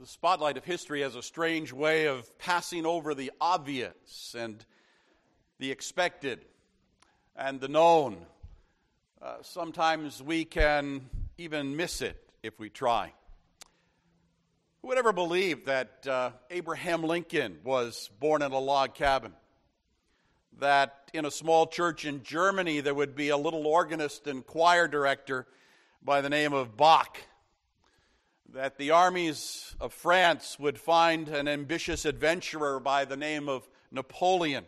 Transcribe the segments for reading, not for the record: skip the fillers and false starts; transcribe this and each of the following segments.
The spotlight of history has a strange way of passing over the obvious and the expected and the known. Sometimes we can even miss it if we try. Who would ever believe that Abraham Lincoln was born in a log cabin? That in a small church in Germany there would be a little organist and choir director by the name of Bach? That the armies of France would find an ambitious adventurer by the name of Napoleon?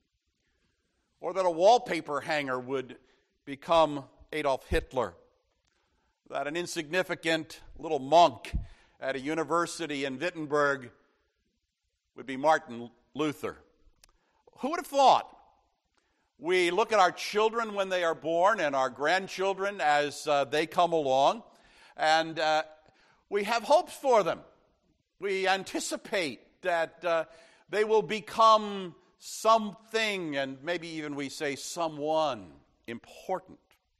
Or that a wallpaper hanger would become Adolf Hitler? That an insignificant little monk at a university in Wittenberg would be Martin Luther? Who would have thought? We look at our children when they are born and our grandchildren as they come along, and we have hopes for them. We anticipate that they will become something, and maybe even we say someone important.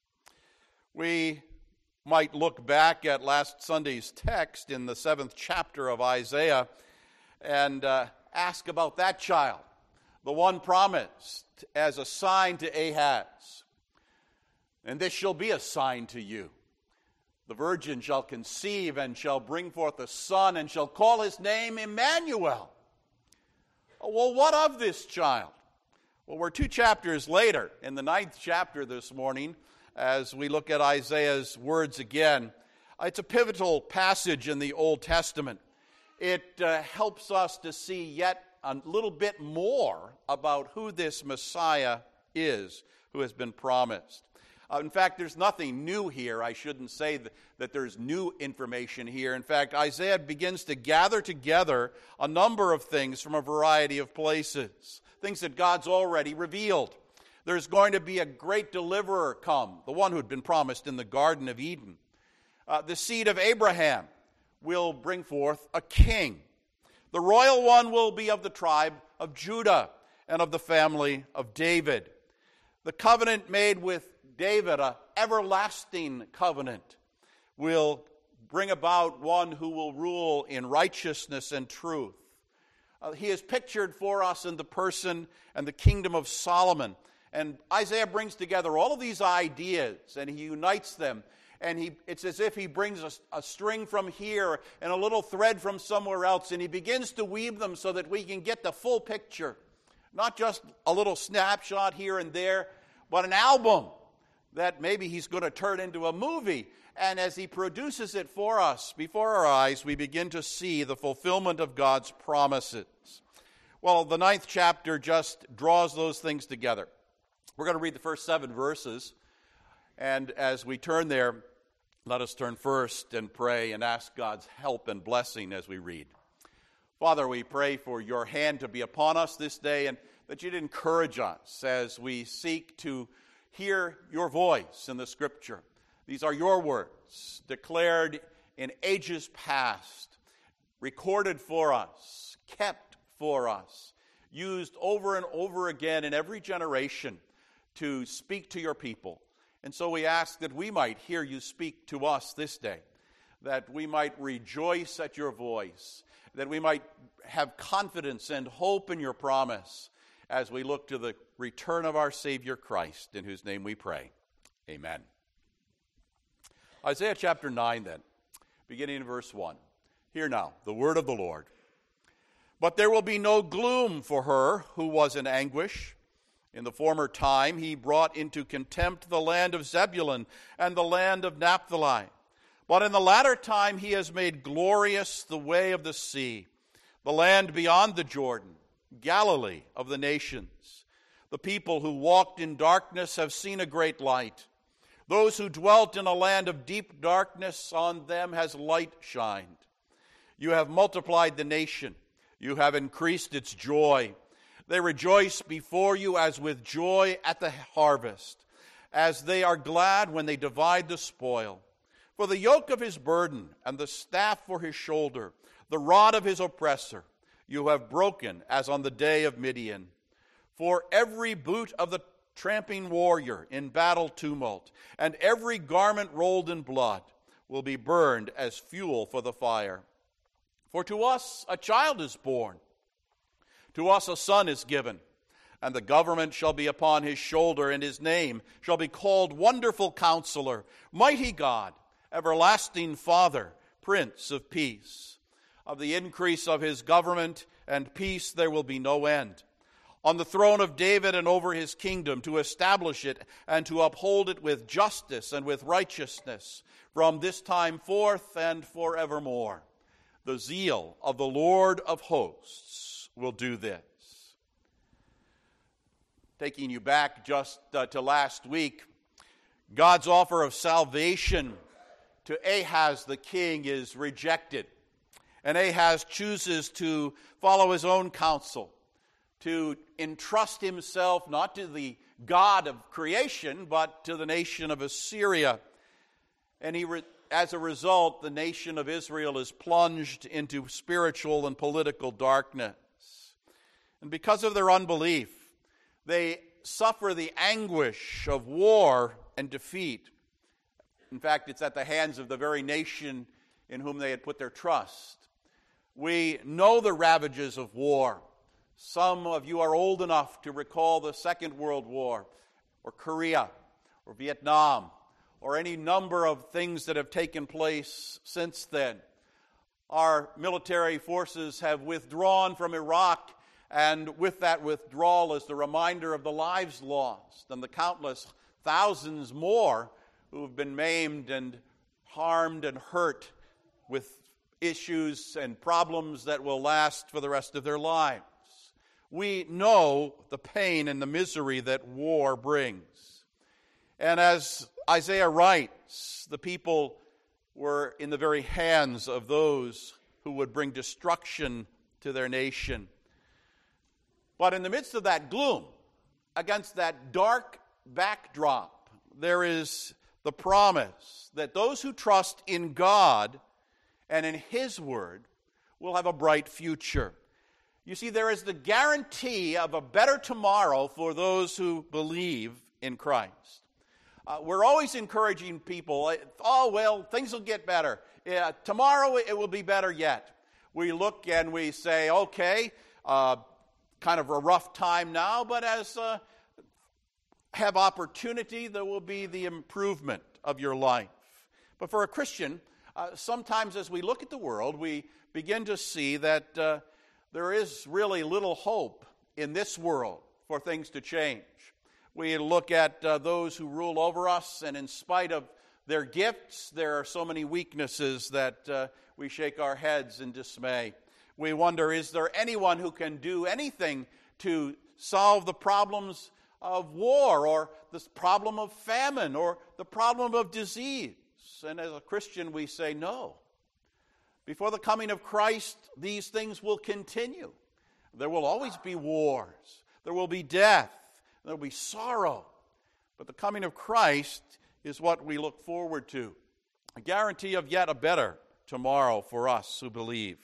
We might look back at last Sunday's text in the 7th chapter of Isaiah and ask about that child, the one promised as a sign to Ahaz. And this shall be a sign to you. The virgin shall conceive and shall bring forth a son and shall call his name Emmanuel. Well, what of this child? Well, we're 2 chapters later in the 9th chapter this morning as we look at Isaiah's words again. It's a pivotal passage in the Old Testament. It helps us to see yet a little bit more about who this Messiah is who has been promised. In fact, there's nothing new here. I shouldn't say that there's new information here. In fact, Isaiah begins to gather together a number of things from a variety of places, things that God's already revealed. There's going to be a great deliverer come, the one who had been promised in the Garden of Eden. The seed of Abraham will bring forth a king. The royal one will be of the tribe of Judah and of the family of David. The covenant made with David, an everlasting covenant, will bring about one who will rule in righteousness and truth. He is pictured for us in the person and the kingdom of Solomon. And Isaiah brings together all of these ideas and he unites them. And it's as if he brings a string from here and a little thread from somewhere else, and he begins to weave them so that we can get the full picture. Not just a little snapshot here and there, but an album that maybe he's going to turn into a movie. And as he produces it for us, before our eyes, we begin to see the fulfillment of God's promises. Well, the 9th chapter just draws those things together. We're going to read the first 7 verses. And as we turn there, let us turn first and pray and ask God's help and blessing as we read. Father, we pray for your hand to be upon us this day and that you'd encourage us as we seek to hear your voice in the Scripture. These are your words, declared in ages past, recorded for us, kept for us, used over and over again in every generation to speak to your people. And so we ask that we might hear you speak to us this day, that we might rejoice at your voice, that we might have confidence and hope in your promise as we look to the return of our Savior Christ, in whose name we pray. Amen. Isaiah chapter 9 then, beginning in verse 1. Hear now the word of the Lord. But there will be no gloom for her who was in anguish. In the former time he brought into contempt the land of Zebulun and the land of Naphtali. But in the latter time he has made glorious the way of the sea, the land beyond the Jordan, Galilee of the nations. The people who walked in darkness have seen a great light. Those who dwelt in a land of deep darkness, on them has light shined. You have multiplied the nation. You have increased its joy. They rejoice before you as with joy at the harvest, as they are glad when they divide the spoil. For the yoke of his burden and the staff for his shoulder, the rod of his oppressor, you have broken as on the day of Midian. For every boot of the tramping warrior in battle tumult, and every garment rolled in blood, will be burned as fuel for the fire. For to us a child is born, to us a son is given, and the government shall be upon his shoulder, and his name shall be called Wonderful Counselor, Mighty God, Everlasting Father, Prince of Peace. Of the increase of his government and peace there will be no end. On the throne of David and over his kingdom, to establish it and to uphold it with justice and with righteousness, from this time forth and forevermore. The zeal of the Lord of hosts will do this. Taking you back just to last week, God's offer of salvation to Ahaz the king is rejected. And Ahaz chooses to follow his own counsel, to entrust himself not to the God of creation, but to the nation of Assyria. And as a result, the nation of Israel is plunged into spiritual and political darkness. And because of their unbelief, they suffer the anguish of war and defeat. In fact, it's at the hands of the very nation in whom they had put their trust. We know the ravages of war. Some of you are old enough to recall the Second World War, or Korea, or Vietnam, or any number of things that have taken place since then. Our military forces have withdrawn from Iraq, and with that withdrawal is the reminder of the lives lost and the countless thousands more who have been maimed and harmed and hurt with issues and problems that will last for the rest of their lives. We know the pain and the misery that war brings. And as Isaiah writes, the people were in the very hands of those who would bring destruction to their nation. But in the midst of that gloom, against that dark backdrop, there is the promise that those who trust in God and in His Word will have a bright future. You see, there is the guarantee of a better tomorrow for those who believe in Christ. We're always encouraging people, things will get better. Tomorrow it will be better yet. We look and we say, okay, kind of a rough time now, but as have opportunity, there will be the improvement of your life. But for a Christian, sometimes as we look at the world, we begin to see that there is really little hope in this world for things to change. We look at those who rule over us, and in spite of their gifts, there are so many weaknesses that we shake our heads in dismay. We wonder, is there anyone who can do anything to solve the problems of war, or the problem of famine, or the problem of disease? And as a Christian, we say no. Before the coming of Christ, these things will continue. There will always be wars. There will be death. There will be sorrow. But the coming of Christ is what we look forward to. A guarantee of yet a better tomorrow for us who believe.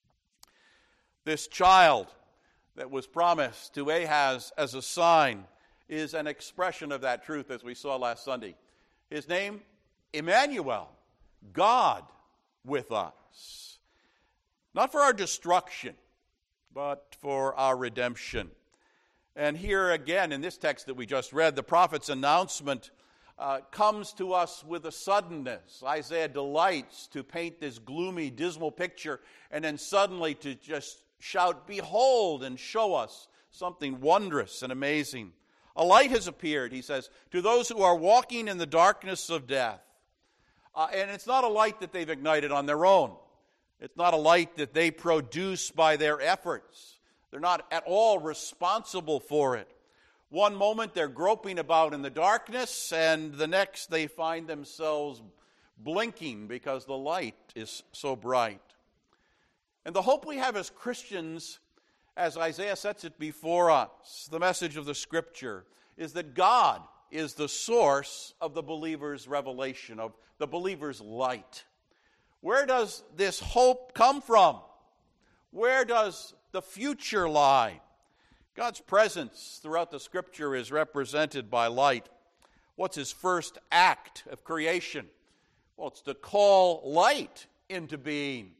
This child that was promised to Ahaz as a sign is an expression of that truth, as we saw last Sunday. His name, Emmanuel, God with us. Not for our destruction, but for our redemption. And here again, in this text that we just read, the prophet's announcement comes to us with a suddenness. Isaiah delights to paint this gloomy, dismal picture, and then suddenly to just shout, "Behold," and show us something wondrous and amazing. A light has appeared, he says, to those who are walking in the darkness of death. And it's not a light that they've ignited on their own. It's not a light that they produce by their efforts. They're not at all responsible for it. One moment they're groping about in the darkness, and the next they find themselves blinking because the light is so bright. And the hope we have as Christians, as Isaiah sets it before us, the message of the Scripture, is that God is the source of the believer's revelation, of the believer's light. Where does this hope come from? Where does the future lie? God's presence throughout the Scripture is represented by light. What's His first act of creation? Well, it's to call light into being.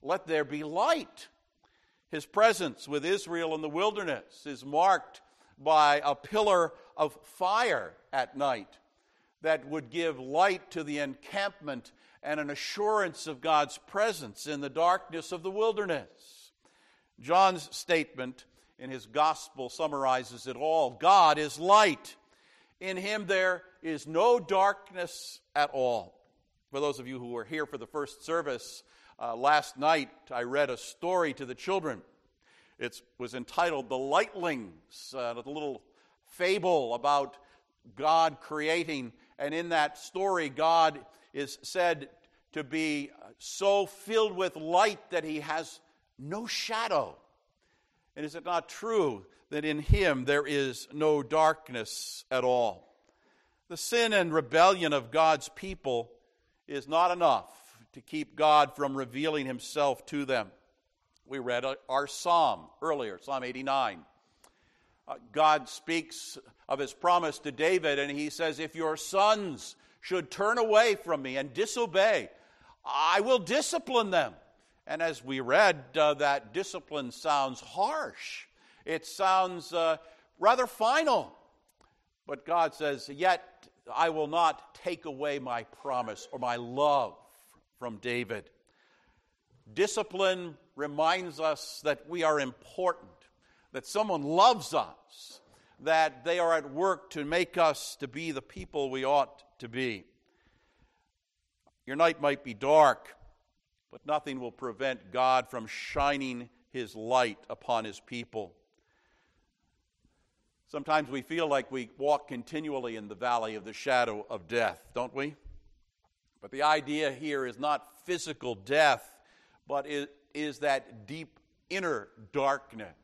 let there be light. His presence with Israel in the wilderness is marked by a pillar of fire at night that would give light to the encampment and an assurance of God's presence in the darkness of the wilderness. John's statement in his gospel summarizes it all. God is light. In him there is no darkness at all. For those of you who were here for the first service, last night I read a story to the children. It was entitled The Lightlings, a little fable about God creating. And in that story, God is said to be so filled with light that he has no shadow. And is it not true that in him there is no darkness at all? The sin and rebellion of God's people is not enough to keep God from revealing himself to them. We read our psalm earlier, Psalm 89. God speaks of his promise to David, and he says, if your sons should turn away from me and disobey, I will discipline them. And as we read, that discipline sounds harsh. It sounds rather final. But God says, yet I will not take away my promise or my love from David. Discipline reminds us that we are important, that someone loves us, that they are at work to make us to be the people we ought to be. Your night might be dark, but nothing will prevent God from shining his light upon his people. Sometimes we feel like we walk continually in the valley of the shadow of death, don't we? But the idea here is not physical death, but it is that deep inner darkness,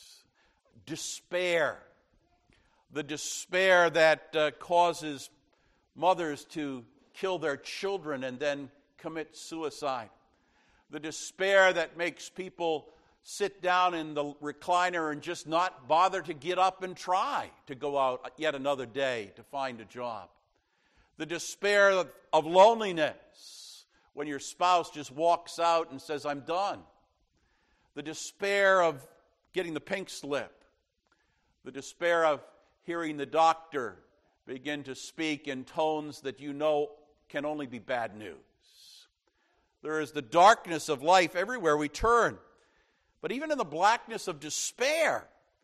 despair. The despair that causes mothers to kill their children and then commit suicide. The despair that makes people sit down in the recliner and just not bother to get up and try to go out yet another day to find a job. The despair of loneliness when your spouse just walks out and says, I'm done. The despair of getting the pink slip. The despair of hearing the doctor begin to speak in tones that you know can only be bad news. There is the darkness of life everywhere we turn. But even in the blackness of despair,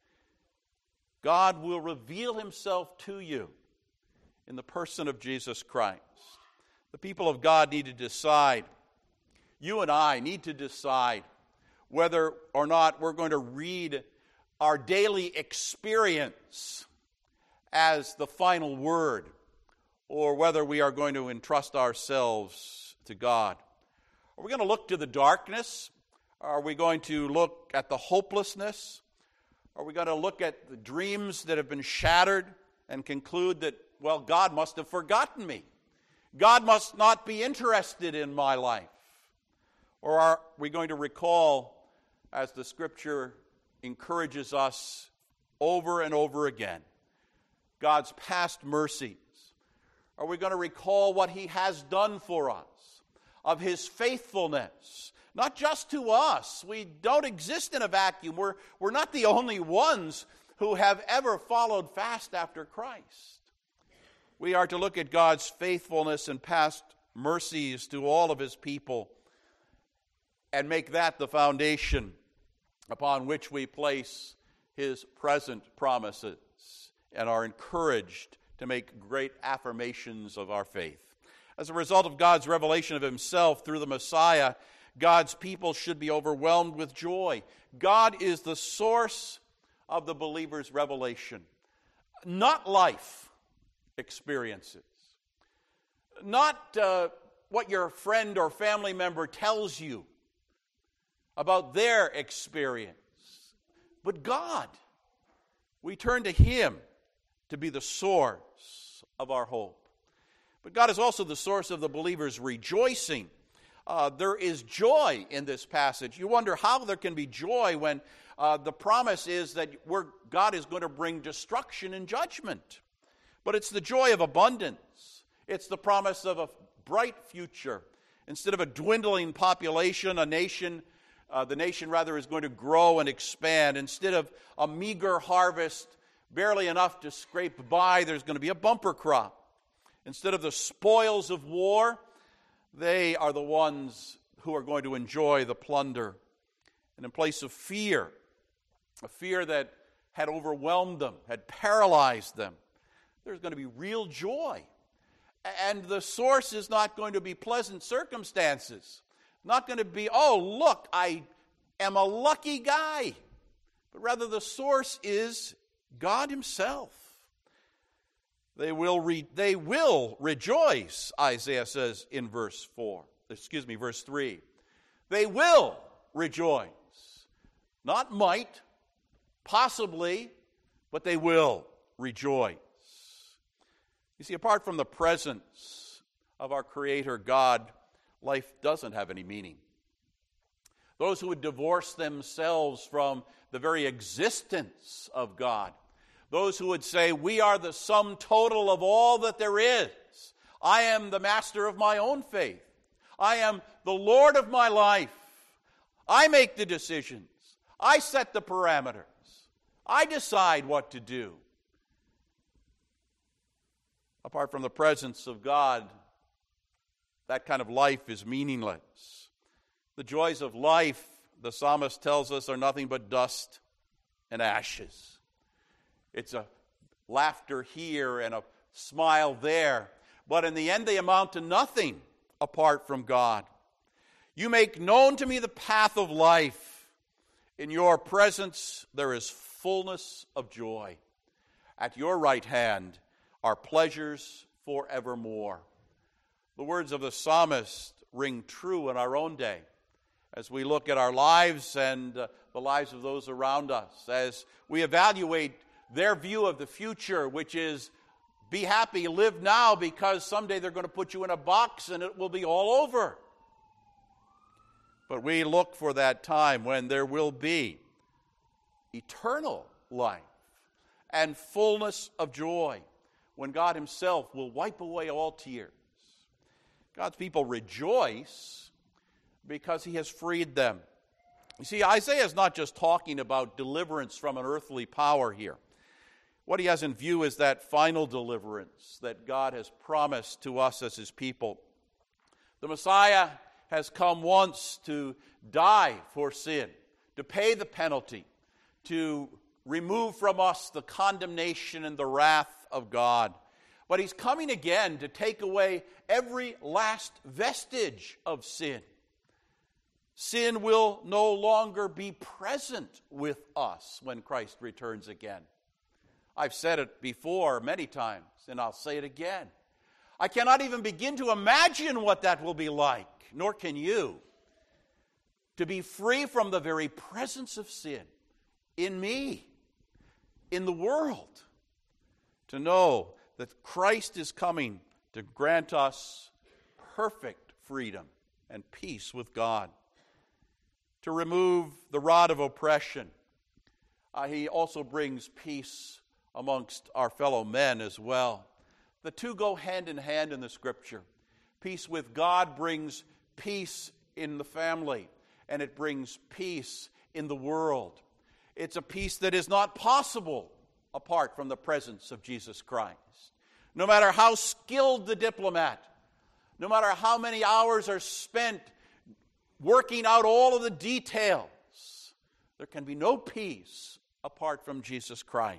God will reveal himself to you in the person of Jesus Christ. The people of God need to decide, you and I need to decide whether or not we're going to read our daily experience as the final word, or whether we are going to entrust ourselves to God. Are we going to look to the darkness? Are we going to look at the hopelessness? Are we going to look at the dreams that have been shattered and conclude that, well, God must have forgotten me? God must not be interested in my life? Or are we going to recall, as the Scripture encourages us over and over again, God's past mercies? Are we going to recall what he has done for us, of his faithfulness? Not just to us. We don't exist in a vacuum. We're not the only ones who have ever followed fast after Christ. We are to look at God's faithfulness and past mercies to all of his people and make that the foundation upon which we place his present promises and are encouraged to make great affirmations of our faith. As a result of God's revelation of himself through the Messiah, God's people should be overwhelmed with joy. God is the source of the believer's revelation, not life experiences, not what your friend or family member tells you about their experience, but God. We turn to him to be the source of our hope. But God is also the source of the believer's rejoicing. There is joy in this passage. You wonder how there can be joy when the promise is that God is going to bring destruction and judgment. But it's the joy of abundance. It's the promise of a bright future. Instead of a dwindling population, the nation rather is going to grow and expand. Instead of a meager harvest, barely enough to scrape by, there's going to be a bumper crop. Instead of the spoils of war, they are the ones who are going to enjoy the plunder. And in place of fear, a fear that had overwhelmed them, had paralyzed them, there's going to be real joy. And the source is not going to be pleasant circumstances. Not going to be, oh, look, I am a lucky guy. But rather the source is God himself. They will rejoice, Isaiah says in verse 3. They will rejoice. Not might, possibly, but they will rejoice. You see, apart from the presence of our Creator God, life doesn't have any meaning. Those who would divorce themselves from the very existence of God, those who would say, we are the sum total of all that there is. I am the master of my own faith. I am the Lord of my life. I make the decisions. I set the parameters. I decide what to do. Apart from the presence of God, that kind of life is meaningless. The joys of life, the psalmist tells us, are nothing but dust and ashes. It's a laughter here and a smile there. But in the end, they amount to nothing apart from God. You make known to me the path of life. In your presence, there is fullness of joy. At your right hand are pleasures forevermore. The words of the psalmist ring true in our own day as we look at our lives and the lives of those around us, as we evaluate their view of the future, which is be happy, live now, because someday they're going to put you in a box and it will be all over. But we look for that time when there will be eternal life and fullness of joy, when God himself will wipe away all tears. God's people rejoice because he has freed them. You see, Isaiah is not just talking about deliverance from an earthly power here. What he has in view is that final deliverance that God has promised to us as his people. The Messiah has come once to die for sin, to pay the penalty, to remove from us the condemnation and the wrath of God. But he's coming again to take away every last vestige of sin. Sin will no longer be present with us when Christ returns again. I've said it before many times, and I'll say it again. I cannot even begin to imagine what that will be like, nor can you, to be free from the very presence of sin in me, in the world, to know that Christ is coming to grant us perfect freedom and peace with God, to remove the rod of oppression. He also brings peace amongst our fellow men as well. The two go hand in hand in the Scripture. Peace with God brings peace in the family, and it brings peace in the world. It's a peace that is not possible apart from the presence of Jesus Christ. No matter how skilled the diplomat, no matter how many hours are spent working out all of the details, there can be no peace apart from Jesus Christ.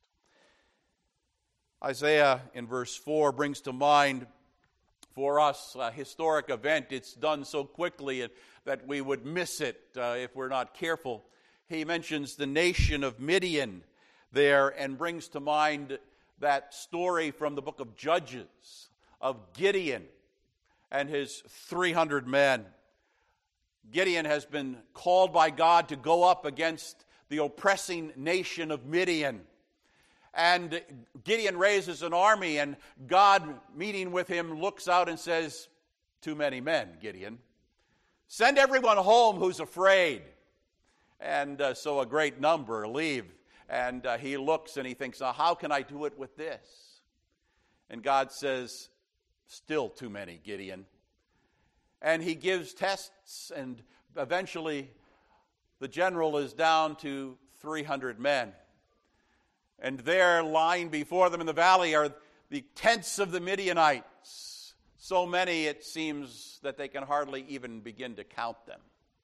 Isaiah in verse 4 brings to mind for us a historic event. It's done so quickly that we would miss it if we're not careful. He mentions the nation of Midian there and brings to mind that story from the book of Judges of Gideon and his 300 men. Gideon has been called by God to go up against the oppressing nation of Midian. And Gideon raises an army, and God, meeting with him, looks out and says, "Too many men, Gideon. Send everyone home who's afraid." And so a great number leave. And he looks and he thinks, now how can I do it with this? And God says, "Still too many, Gideon." And he gives tests, and eventually the general is down to 300 men. And there, lying before them in the valley, are the tents of the Midianites. So many, it seems, that they can hardly even begin to count them.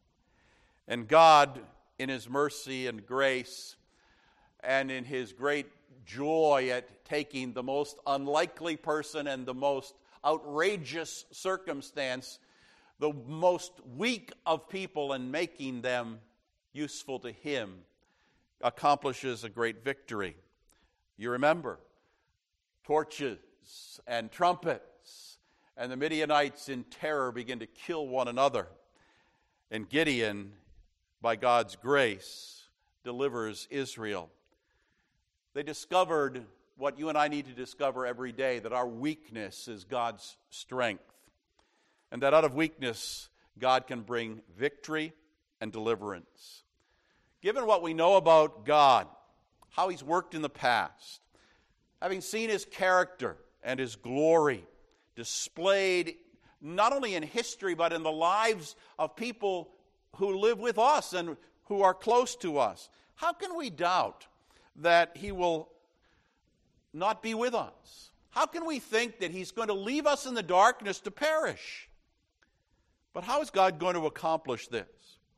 And God, in his mercy and grace, and in his great joy at taking the most unlikely person and the most outrageous circumstance, the most weak of people, and making them useful to him, accomplishes a great victory. You remember, torches and trumpets, and the Midianites in terror begin to kill one another. And Gideon, by God's grace, delivers Israel. They discovered what you and I need to discover every day, that our weakness is God's strength. And that out of weakness, God can bring victory and deliverance. Given what we know about God, how he's worked in the past, having seen his character and his glory displayed not only in history but in the lives of people who live with us and who are close to us, how can we doubt that he will not be with us? How can we think that he's going to leave us in the darkness to perish? But how is God going to accomplish this?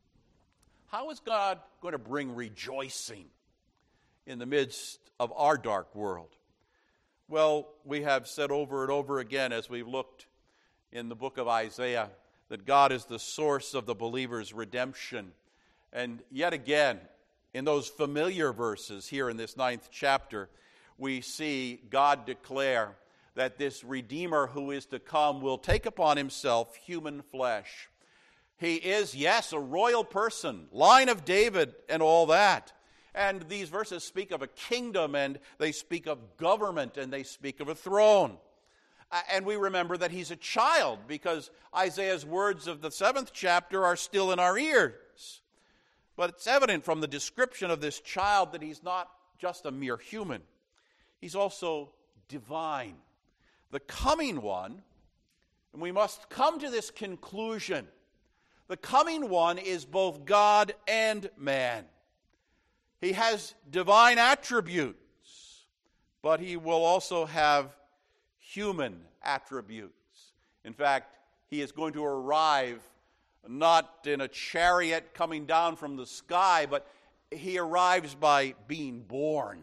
How is God going to bring rejoicing in the midst of our dark world? Well, we have said over and over again as we've looked in the book of Isaiah that God is the source of the believer's redemption. And yet again, in those familiar verses here in this 9th chapter, we see God declare that this Redeemer who is to come will take upon himself human flesh. He is, yes, a royal person, line of David and all that. And these verses speak of a kingdom, and they speak of government, and they speak of a throne. And we remember that he's a child, because Isaiah's words of the 7th chapter are still in our ears. But it's evident from the description of this child that he's not just a mere human. He's also divine. The coming one, and we must come to this conclusion, the coming one is both God and man. He has divine attributes, but he will also have human attributes. In fact, he is going to arrive not in a chariot coming down from the sky, but he arrives by being born.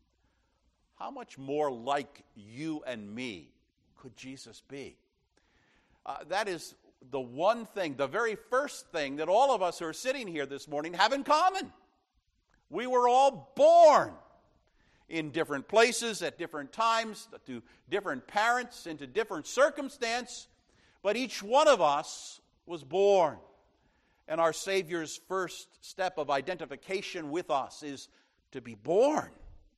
How much more like you and me could Jesus be? That is the one thing, the very first thing that all of us who are sitting here this morning have in common. We were all born in different places at different times, to different parents, into different circumstance, but each one of us was born. And our Savior's first step of identification with us is to be born.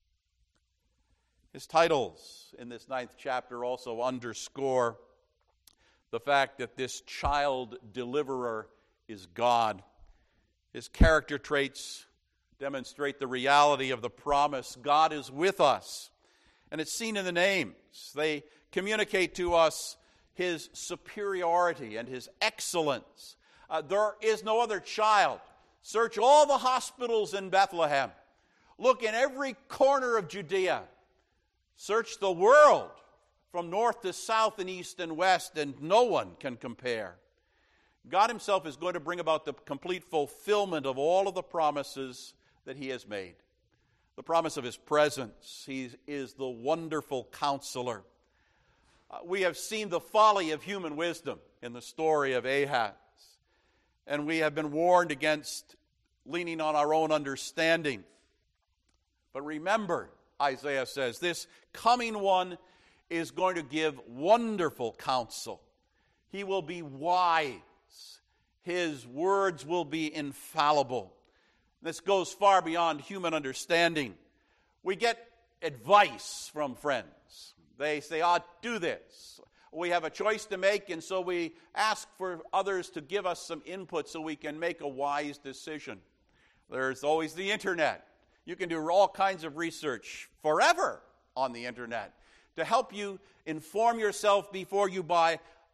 His titles in this 9th chapter also underscore the fact that this child deliverer is God. His character traits demonstrate the reality of the promise. God is with us. And it's seen in the names. They communicate to us his superiority and his excellence. There is no other child. Search all the hospitals in Bethlehem. Look in every corner of Judea. Search the world from north to south and east and west, and no one can compare. God himself is going to bring about the complete fulfillment of all of the promises that he has made. The promise of his presence. He is the wonderful counselor. We have seen the folly of human wisdom in the story of Ahaz. And we have been warned against leaning on our own understanding. But remember, Isaiah says, this coming one is going to give wonderful counsel. He will be wise. His words will be infallible. This goes far beyond human understanding. We get advice from friends. They say, do this. We have a choice to make, and so we ask for others to give us some input so we can make a wise decision. There's always the internet. You can do all kinds of research forever on the internet to help you inform yourself before you buy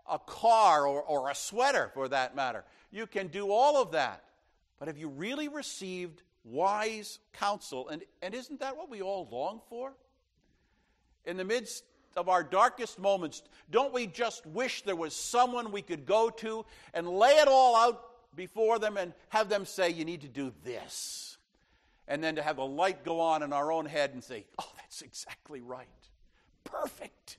a car or a sweater for that matter. You can do all of that. But have you really received wise counsel? And isn't that what we all long for? In the midst of our darkest moments, don't we just wish there was someone we could go to and lay it all out before them and have them say, you need to do this? And then to have the light go on in our own head and say, oh, that's exactly right. Perfect.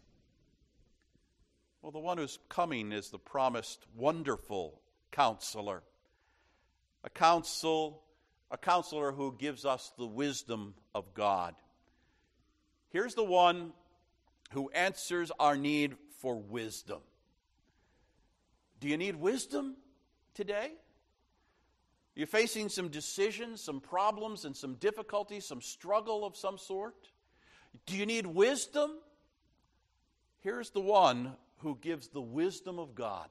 Well, the one who's coming is the promised wonderful counselor. A counselor who gives us the wisdom of God. Here's the one who answers our need for wisdom. Do you need wisdom today? You're facing some decisions, some problems, and some difficulties, some struggle of some sort. Do you need wisdom? Here's the one who gives the wisdom of God.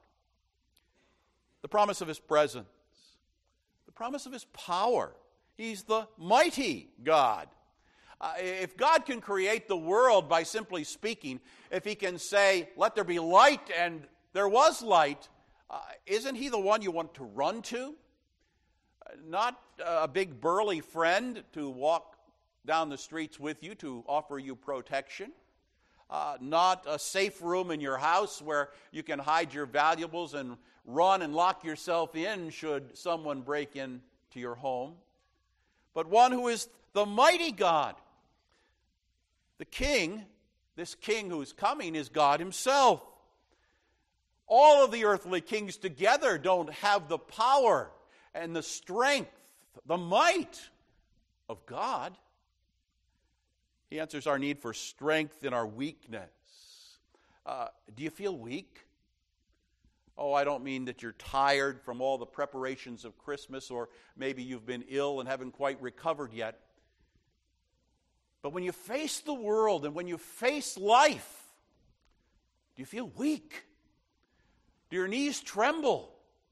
The promise of His presence. The promise of His power. He's the mighty God. If God can create the world by simply speaking, if He can say, let there be light, and there was light, isn't He the one you want to run to? Not a big burly friend to walk down the streets with you to offer you protection. Not a safe room in your house where you can hide your valuables and run and lock yourself in should someone break into your home. But one who is the mighty God. The king, this king who is coming, is God Himself. All of the earthly kings together don't have the power and the strength, the might of God. He answers our need for strength in our weakness. Do you feel weak? Oh, I don't mean that you're tired from all the preparations of Christmas, or maybe you've been ill and haven't quite recovered yet. But when you face the world and when you face life, do you feel weak? Do your knees tremble?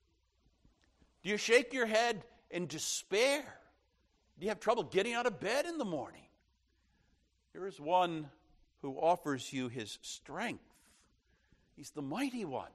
Do you shake your head in despair? Do you have trouble getting out of bed in the morning? Here is one who offers you His strength. He's the mighty one.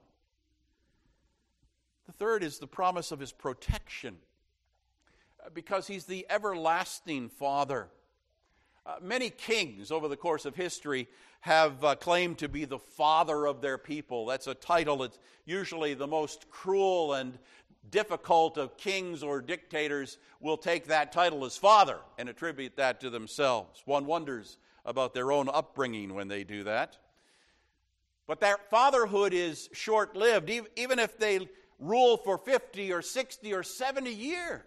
The third is the promise of His protection, because He's the everlasting Father. Many kings over the course of history have claimed to be the father of their people. That's a title that's usually the most cruel and difficult of kings or dictators will take that title as father and attribute that to themselves. One wonders about their own upbringing when they do that. But that fatherhood is short-lived, even if they rule for 50 or 60 or 70 years.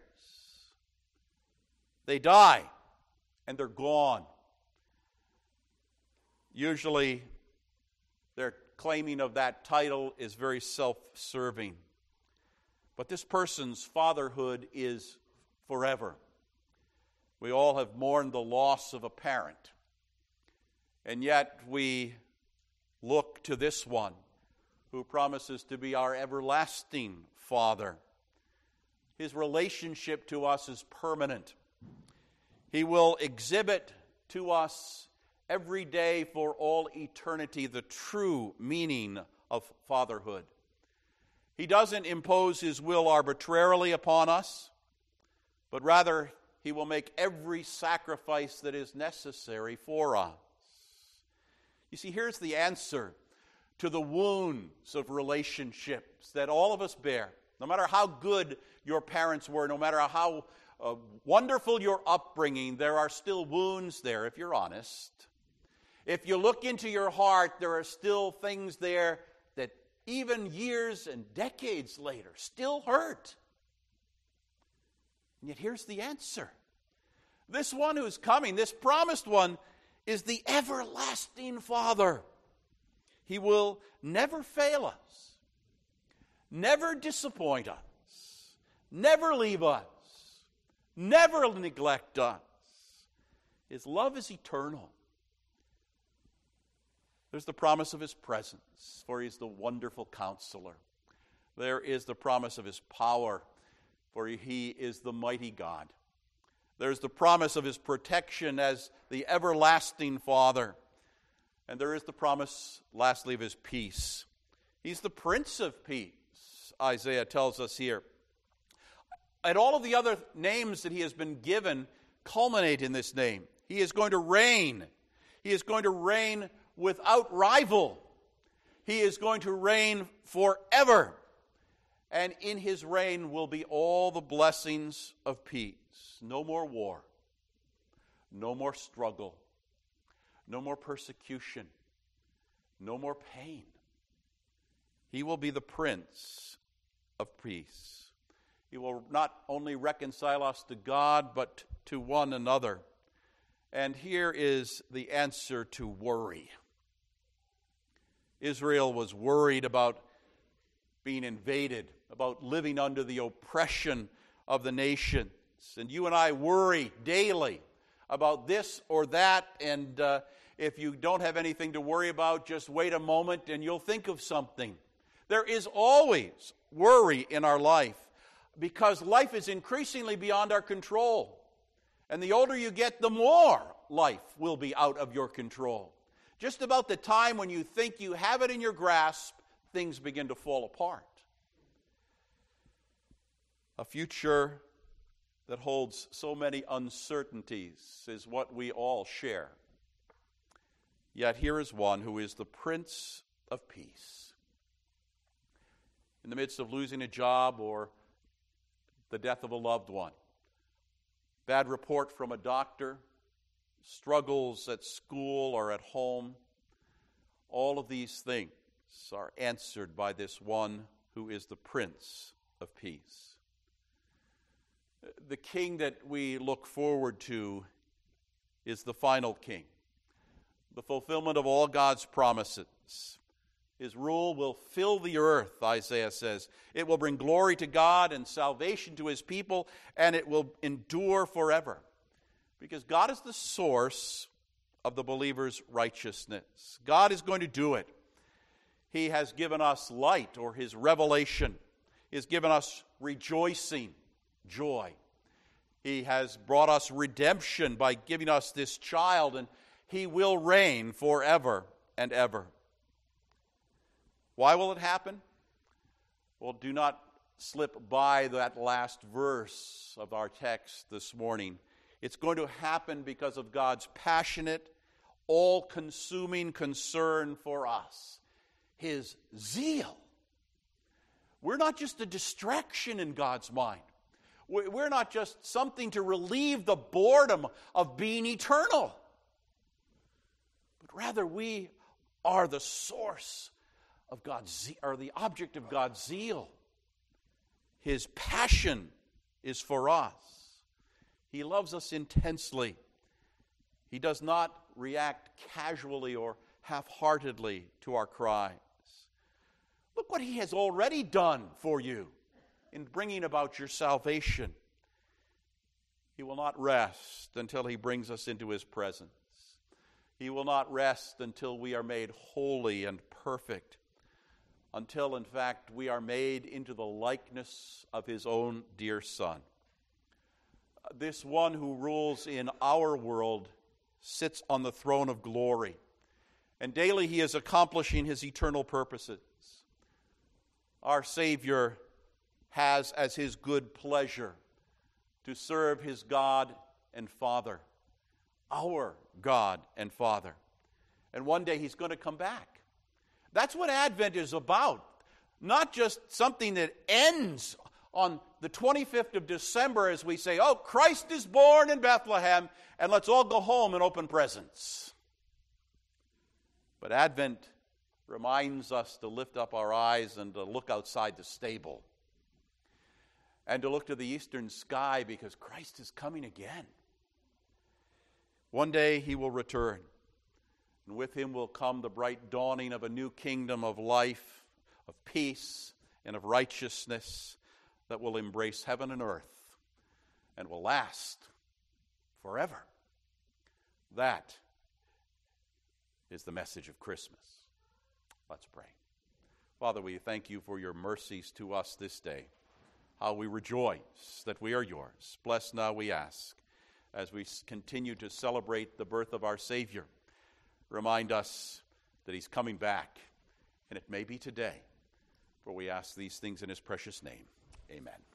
They die, and they're gone. Usually, their claiming of that title is very self-serving. But this person's fatherhood is forever. We all have mourned the loss of a parent. And yet we look to this one who promises to be our everlasting Father. His relationship to us is permanent. He will exhibit to us every day for all eternity the true meaning of fatherhood. He doesn't impose His will arbitrarily upon us, but rather He will make every sacrifice that is necessary for us. You see, here's the answer to the wounds of relationships that all of us bear. No matter how good your parents were, no matter how wonderful your upbringing, there are still wounds there, if you're honest. If you look into your heart, there are still things there that even years and decades later still hurt. And yet here's the answer. This one who's coming, this promised one, is the everlasting Father. He will never fail us, never disappoint us, never leave us, never neglect us. His love is eternal. There's the promise of His presence, for He's the wonderful counselor. There is the promise of His power, for He is the mighty God. There's the promise of His protection as the everlasting Father. And there is the promise, lastly, of His peace. He's the Prince of Peace, Isaiah tells us here. And all of the other names that he has been given culminate in this name. He is going to reign. He is going to reign without rival. He is going to reign forever. And in his reign will be all the blessings of peace. No more war. No more struggle. No more persecution. No more pain. He will be the Prince of Peace. He will not only reconcile us to God, but to one another. And here is the answer to worry. Israel was worried about being invaded, about living under the oppression of the nations. And you and I worry daily about this or that, and if you don't have anything to worry about, just wait a moment and you'll think of something. There is always worry in our life because life is increasingly beyond our control. And the older you get, the more life will be out of your control. Just about the time when you think you have it in your grasp, things begin to fall apart. A future that holds so many uncertainties is what we all share. Yet here is one who is the Prince of Peace. In the midst of losing a job or the death of a loved one, bad report from a doctor, struggles at school or at home, all of these things are answered by this one who is the Prince of Peace. The king that we look forward to is the final king, the fulfillment of all God's promises. His rule will fill the earth, Isaiah says. It will bring glory to God and salvation to his people, and it will endure forever. Because God is the source of the believer's righteousness. God is going to do it. He has given us light, or his revelation. He has given us rejoicing, joy. He has brought us redemption by giving us this child, and he will reign forever and ever. Why will it happen? Well, do not slip by that last verse of our text this morning. It's going to happen because of God's passionate, all-consuming concern for us. His zeal. We're not just a distraction in God's mind. We're not just something to relieve the boredom of being eternal. But rather we are the source of God's zeal, or the object of God's zeal. His passion is for us. He loves us intensely. He does not react casually or half-heartedly to our cries. Look what he has already done for you in bringing about your salvation. He will not rest until he brings us into his presence. He will not rest until we are made holy and perfect, until, in fact, we are made into the likeness of his own dear Son. This one who rules in our world sits on the throne of glory, and daily he is accomplishing his eternal purposes. Our Savior has as his good pleasure to serve his God and Father, our God and Father. And one day he's going to come back. That's what Advent is about. Not just something that ends on the 25th of December as we say, oh, Christ is born in Bethlehem, and let's all go home and open presents. But Advent reminds us to lift up our eyes and to look outside the stable and to look to the eastern sky because Christ is coming again. One day he will return. And with him will come the bright dawning of a new kingdom of life, of peace, and of righteousness that will embrace heaven and earth and will last forever. That is the message of Christmas. Let's pray. Father, we thank you for your mercies to us this day. How we rejoice that we are yours. Bless now, we ask, as we continue to celebrate the birth of our Savior. Remind us that he's coming back, and it may be today. For we ask these things in his precious name. Amen.